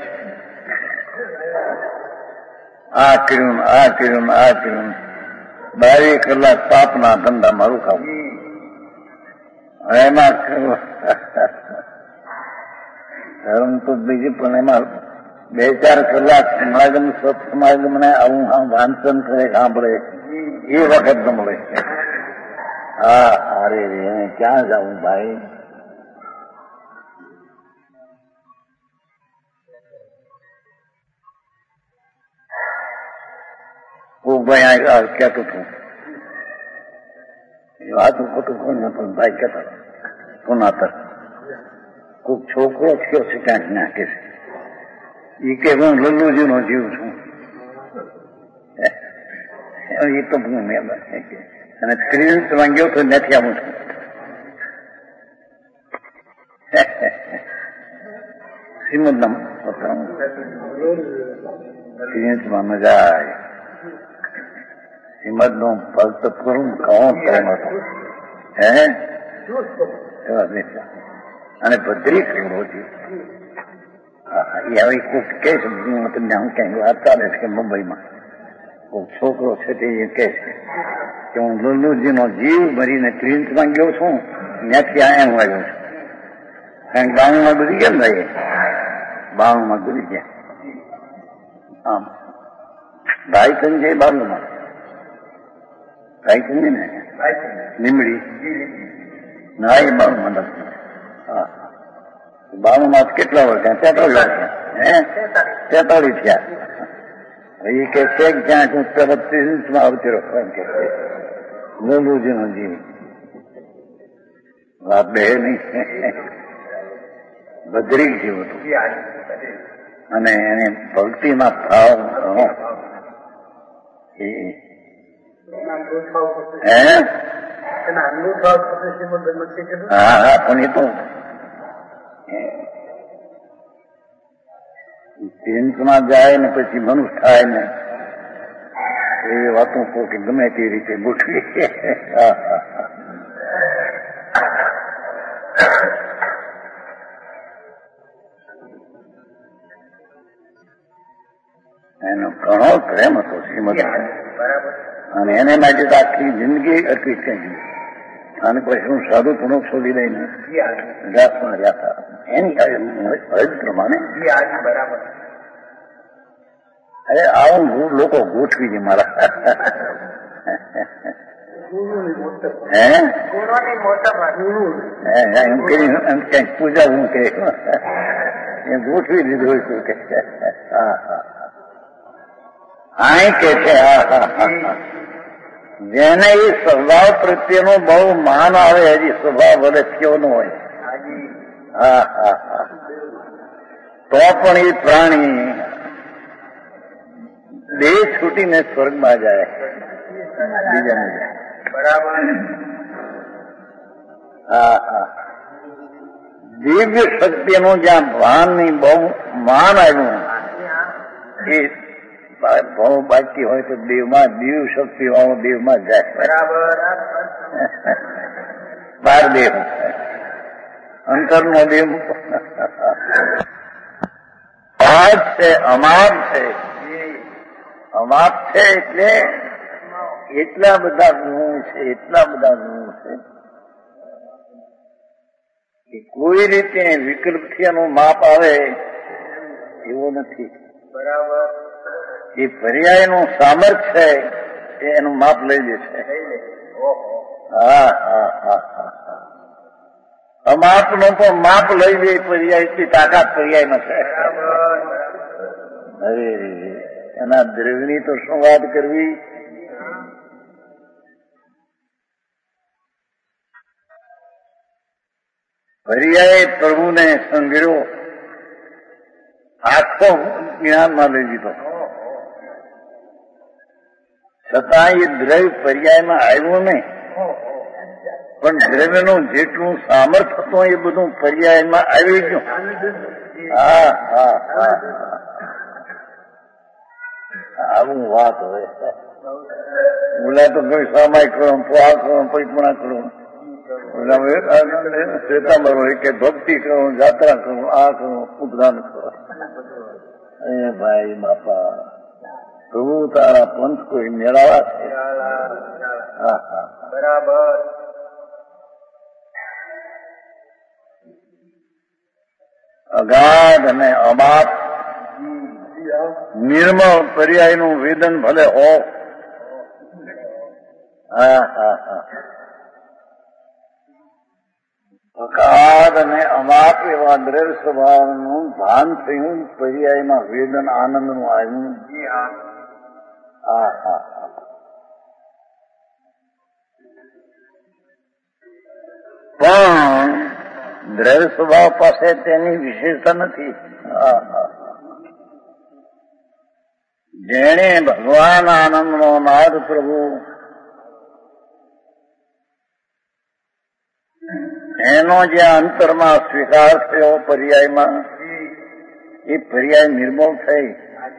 S1: આ કર્યું આ કર્યું આ કર્યું બારે કલાક પાપના ધંધા મારું ખાવું. એમાં ધર્મ તો બીજું પણ એમાં બે ચાર કલાક સમાગમ સત્સમાગમ ને આવું વાંચન કરે સાંભળે એ વખત ન મળે. હા અરે એને ક્યાં જાઉં ભાઈ? કોક ભાઈ કહેતો હતું, એ વાત ખોટું કોણ પણ ભાઈ કહેતા કોનાતર કોઈક છોકરો થયો છે ક્યાંક નાખે છે, એ કે હું લલ્લુજી નો જીવ છું. એ તો હું મેં અને ક્રિન્સ માંગ્યો તો નથી આવું છું. શ્રીમદ ક્રિન્સમાં મજા આવે. શ્રીમદ નું ભક્ત કરું કહું પ્રેમ હતો હે અને ભદ્રી કર્યો છે. એ હવે કોઈક કે છે તમને હું ક્યાંક વાત ચાલે છે કે મુંબઈમાં કોઈક છોકરો છે તે એ કે છે કે હું લુલ્લુજી નો જીવ ભરીને ક્રિન્સમાં ગયો છું, ત્યાંથી આયા હું આવ્યો છું. કારણ બાણુમાં ગુરી કેમ ભાઈ? બાણુમાં ગુરી ગયા. આમ ભાઈ સંજય બાણુમાં ભાઈ સંજય ને લીમડી ના એ બાણુમાં નથી. હા બાણુમાં કેટલા વર્ષ થયા? તેતાલીસ વર્ષ હે તેતાલીસ થયા. એ કે છે જ્યાં હું તરત ત્રીસમાં આવતી રહો એમ કે લુલુજી નો જીવ વાત બે નહીં. બદ્રીક જીવ હતું અને એને ભક્તિમાં ભાવ ઘણો. હા હા પણ એ તો હિંસમાં જાય ને પછી મનુષ્ય થાય ને એવી વાતો કે ગમે તે રીતે ગોઠવી. એનો ઘણો પ્રેમ હતો શ્રીમદ, અને એને માટે તો આખી જિંદગી અર્પિત કરી. અને પછી હું સાધુ પુનઃ છોડી દઈને જાતમાં રહ્યા હતા એની હજ પ્રમાણે. અરે આવું લોકો ગોઠવી છે મારા. હે એમ કરી એમ ક્યાંક પૂજા હું કે એમ ગોઠવી દીધું હોય કે. હા હા હા કે છે. હા હા હા જેને એ સ્વભાવ પ્રત્યેનો બહુ માન આવે હજી સ્વભાવ ભલે થયો ન હોય. હા હા હા તો પણ એ પ્રાણી દેહ છૂટીને સ્વર્ગમાં જાય. બીજાને જાય. બરાબર. હા હા દિવ્ય શક્તિનું જ્યાં ભાનની બહુ માન આવ્યું એ બહુ બાકી હોય તો દેવમાં દિવ્ય શક્તિ વાળો દેવમાં જાય. બરાબર. બાર દેવ અંતરનો દેવ આજ છે, અમાપ છે. અમાપ છે એટલે એટલા બધા ગુણ છે, એટલા બધા ગુણ છે કે કોઈ રીતે વિકલ્પથી એનું માપ આવે એવું નથી. બરાબર. એ પર્યાયનું સામર્થ્ય છે એનું માપ લઈ લે છે. હા હા હા હા અમાપનું પણ માપ લઈ લે પર્યાય એટલી તાકાત પર્યાયમાં છે. અરે એના દ્રવ્યની તો શું વાત કરવી. પર્યાય પ્રભુને સંગ્રહ્યો આખો જ્ઞાનમાં લઈ લીધો, છતાં એ દ્રવ્ય પર્યાયમાં આવ્યું નહીં. પણ દ્રવ્યનું જેટલું સામર્થ્ય હતું એ બધું પર્યાયમાં આવી ગયું. હા હા હા આવું વાત હોય. બોલા તો કોઈ સામાય કરો તો આ કરો પરિપૂર્ણા કરો, શ્વેતાંબર હોય કે ભક્તિ કરો, જાત્રા કરો, આ કરો, ઉપદાન કરો. એ ભાઈ બાપા પ્રભુ તારા પંથ કોઈ મેળાવા છે. હા હા બરાબર. અગાધ અને અમાપ નિર્મળ પર્યાયનું વેદન ભલે હો. હા હા હા અગાધ અને અમાપ એવા દ્રવ્ય સ્વભાવનું ભાન થયું, પર્યાયમાં વેદન આનંદનું આવ્યું. હા હા હા પણ દ્રવ્ય સ્વભાવ પાસે તેની વિશેષતા નથી. હા હા જેણે ભગવાન આનંદનો નાદ પ્રભુ એનો જે અંતરમાં સ્વીકાર થયો પર્યાયમાં, એ પર્યાય નિર્મળ થઈ.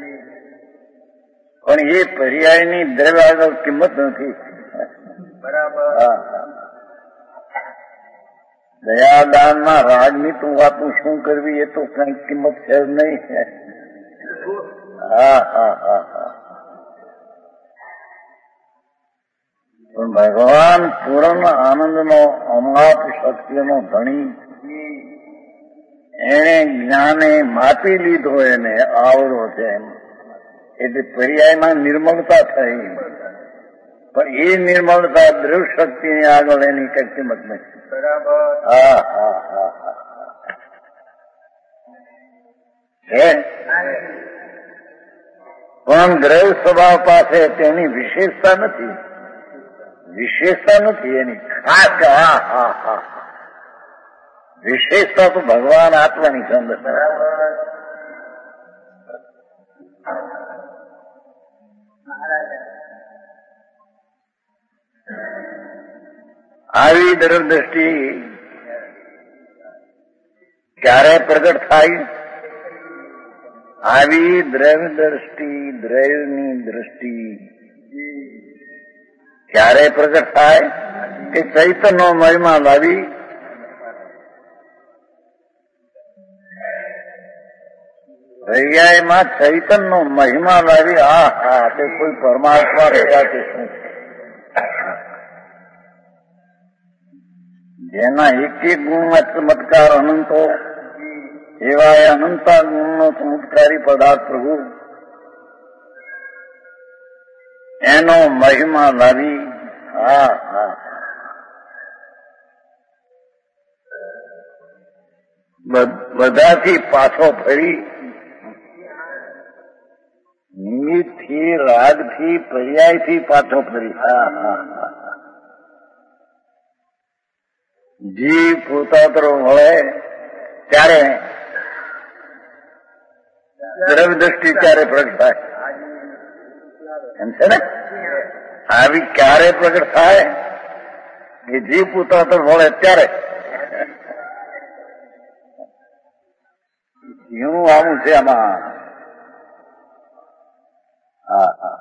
S1: પણ એ પર્યાયની દ્રવ્ય આગળ કિંમત નથી. બરાબર. દયાદાનના રાગની તું વાતું શું કરવી એ તો કઈ કિંમત છે જ નહીં. હા હા હા હા પણ ભગવાન પૂર્ણ આનંદનો અમાપ શક્તિનો ધણી, એને જ્ઞાને માપી લીધો, એને આવડો છે એમ. એટલે પર્યાયમાં નિર્મળતા થઈ, પણ એ નિર્મળતા દ્રવ્ય શક્તિની આગળ એની કઈ કિંમત નથી. બરાબર. હા હા હા હા પણ દ્રવ્ય સ્વભાવ પાસે તેની વિશેષતા નથી. વિશેષતા નથી એની ખાસ. હા હા હા વિશેષતા તો ભગવાન આત્માની અંદર. બરાબર. આવી દ્રવ્ય દ્રષ્ટિ ક્યારે પ્રગટ થાય? આવી દ્રવ્ય દ્રષ્ટિ દ્રવ્યની દ્રષ્ટિ ક્યારે પ્રગટ થાય કે ચૈતન્ય મહિમા લાવી દરિયામાં ચૈતન્ય મહિમા લાવી આ હા તે કોઈ પરમાત્મા રહ્યા તે શું જેના એક એક ગુણમાં ચમત્કાર અનંતો એવા એ અનંતા ગુણનો ચમત્કારી પદાર્થ પ્રભુ એનો મહિમા લાવી હા હા બધાથી પાછો ફરી નિમિત્તથી રાગથી પર્યાયથી પાછો ફરી હા હા હા જીવ પોતાતરો મળે ત્યારે દ્રવ્ય દ્રષ્ટિ ત્યારે પ્રગટ થાય એમ છે ને આવી ક્યારે પ્રગટ થાય કે જીવ પોતાતરો મળે ત્યારે એવું આવું છે આમાં હા હા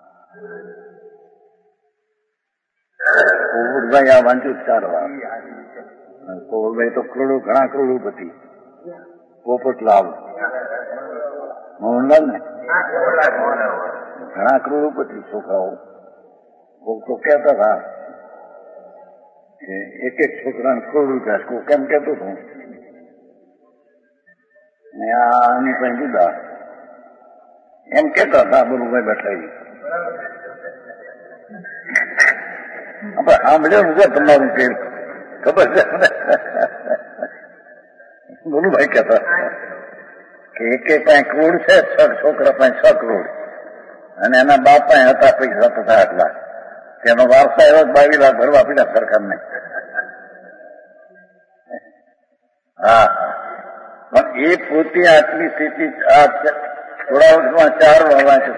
S1: કોવળભાઈ આ વાંચ્યું ચાર વાર કોવળભાઈ તો કરોડો ઘણા કરોડોપતિ પોપટલાલ મોહનલાલ ને ઘણા કરોડોપતિ છોકરાઓ કોક તો કહેતા હતા કે એક એક છોકરાને કરોડ રૂપિયા કોક કેમ કહેતો હતો ને આની પણ જુદા એમ કેતા હતા બરુભાઈ બેઠાઈ આપણે સાંભળ્યું છે તમારું કે ખબર છે બરુભાઈ કહેતા કે એક એક પાંચ કરોડ છે છ છોકરા પાંચ છ કરોડ અને એના બાપ પાંચ હતા પૈસા થતા આટલા તેનો વારસા એવો બાવીસ લાખ ભરવા પડ્યા સરકારને હા પણ એ પોતે આટલી સ્થિતિ આ થોડા વર્ષમાં ચાર વાળા છે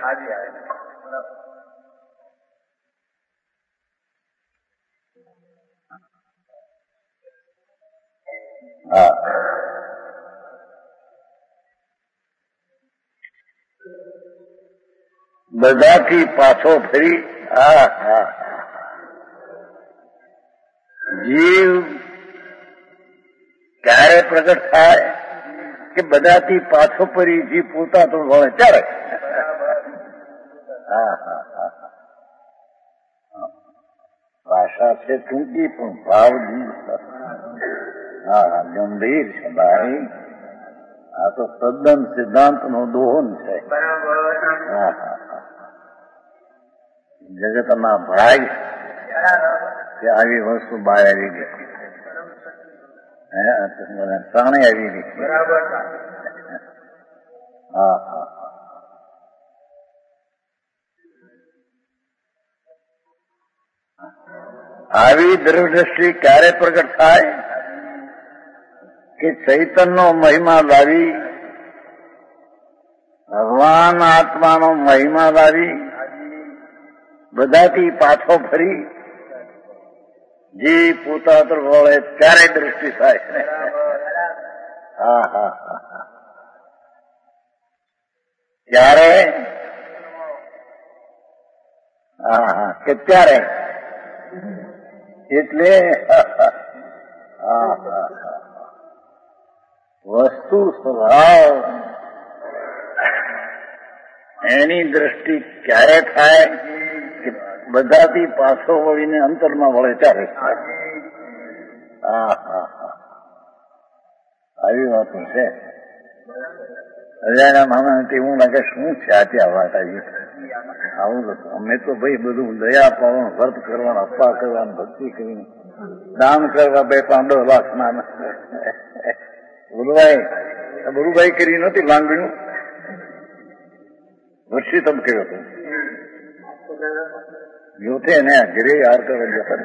S1: હા બધાથી પાછો ફરી હા હા જીવ ક્યારે પ્રગટ થાય કે બધાથી પાછો ફરી જીવ પોતા તો વળે ત્યારે હા હા હા ભાષા છે ટૂંકી પણ ભાવ હા ગંભીર છે ભાઈ આ તો તદ્દન સિદ્ધાંત નો દોહન છે હા હા જગતના ભાગ કે આવી વસ્તુ બહાર આવી ગઈ પ્રાણે આવી ગઈ હા હા આવી દ્રવ્યદ્રષ્ટિ ક્યારે પ્રગટ થાય કે ચૈતન્યનો મહિમા લાવી ભગવાન આત્માનો મહિમા લાવી બધાથી પાછો ફરી જે પોતા તરફ વળે ત્યારે દ્રષ્ટિ થાય હા હા હા ત્યારે હા હા કે ત્યારે એટલે વસ્તુ સ્વભાવ એની દ્રષ્ટિ ક્યારે થાય કે બધાથી પાછો વળીને અંતરમાં વળે ત્યારે હા હા હા આવી વાતો છે અજાણ્યા માણસ એવું લાગે શું છે આ ત્યાં વાત આવી આવું અમે તો ભાઈ બધું દયા પાવાનું વર્ત કરવાનું અપા કરવાનું ભક્તિ કરીને દાન કરવા બે પાંડો લાખ ના ગુરુભાઈ ગુરુભાઈ કરી નથી લાંગણીનું વર્ષી તમ કર્યો હતો જોથે ને ઘરે હાર કરવા જતા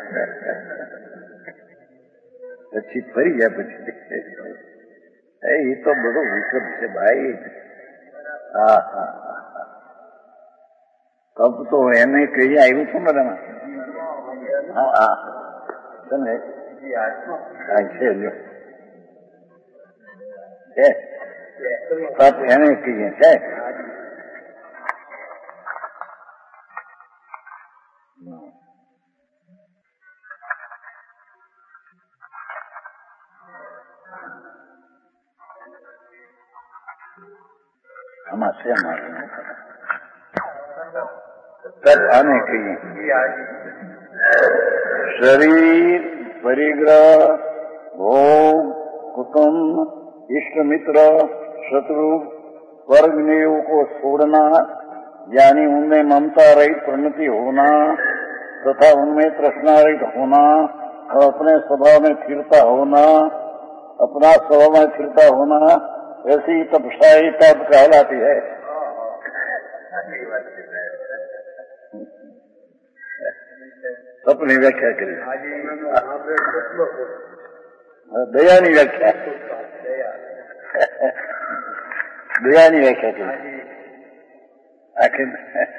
S1: પછી ફરી ગયા પછી એ તો બધો વિકલ્પ છે ભાઈ હા હા તબ તો એને કહી આવ્યું છું બધામાં હા હા તમે છે લ્યો છે તપ એને કહીએ છે. આમાં છે મારું તપ આને કહીએ. શરીર, પરિગ્રહ, ભોગ, कुटुंब, इष्ट मित्र, शत्रु, वर्ग नियोग को छोड़ना, यानी उनमें ममता रहित परिणति होना तथा उनमें तृष्णा रहित होना और अपने स्वभाव में स्थिरता होना, अपना स्वभाव में स्थिरता होना, ऐसी तपस्याई तप कहलाती है. तपनी व्याख्या करिए. દયાની વ્યાખ્યા દયાની व्याख्या की आखिर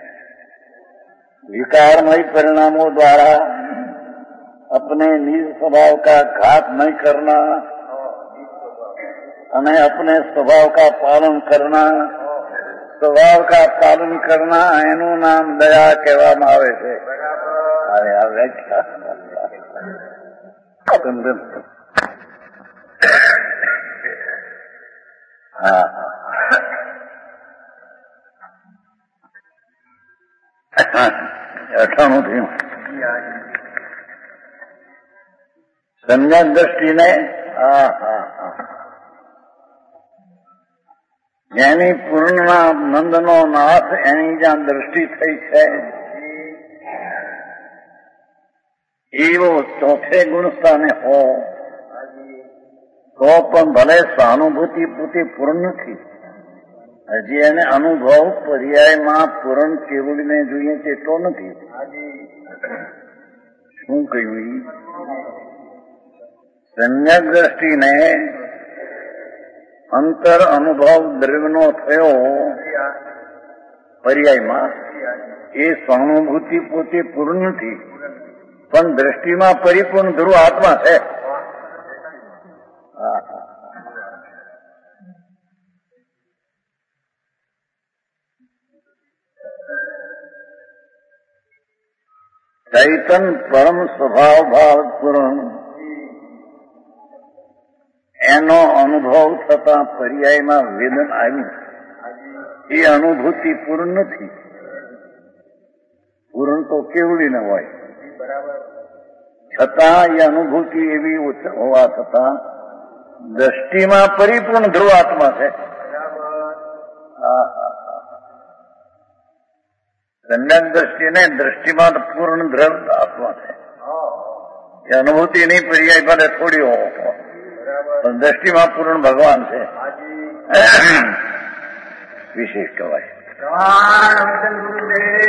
S1: विकारमय परिणामों द्वारा अपने निज स्वभाव का घात नहीं करना અને अपने स्वभाव का पालन करना, स्वभाव का पालन करना એનું નામ દયા કહેવામાં આવે છે. અરે આ વ્યાખ્યા હા અઠાણું થયું. સંજ્ઞા દ્રષ્ટિને હા હા હા જેની પૂર્ણ નંદનો નાથ એની જ્યાં દ્રષ્ટિ થઈ છે એવો ચોથે ગુણસ્થાને હો તો પણ ભલે સહાનુભૂતિ પૂતિ પૂર્ણ નથી, હજી એને અનુભવ પર્યાયમાં પૂર્ણ કેવળને જોઈએ તેટલો નથી. શું કહ્યું? સંજ્ઞક દ્રષ્ટિને અંતર અનુભવ દ્રવ્યનો થયો પર્યાયમાં એ સહાનુભૂતિ પોતે પૂર્ણ નથી, પણ દ્રષ્ટિમાં પરિપૂર્ણ ધ્રુવ આત્મા છે. ચૈતન પરમ સ્વભાવ ભાવ પૂર્ણ એનો અનુભવ થતા પર્યાયમાં વેદન આવ્યું એ અનુભૂતિ પૂર્ણ નથી. પૂર્ણ તો કેવડી ન હોય, છતાં એ અનુભૂતિ એવી હોવા છતાં દ્રષ્ટિમાં પરિપૂર્ણ ધ્રુવ આત્મા છે. સંજ્ઞક દ્રષ્ટિને દ્રષ્ટિમાં પૂર્ણ ધ્રુવ આત્મા છે. એ અનુભૂતિ નહીં પર્યાય ભલે થોડી હો પણ દ્રષ્ટિમાં પૂર્ણ ભગવાન છે. વિશેષ કહેવાય.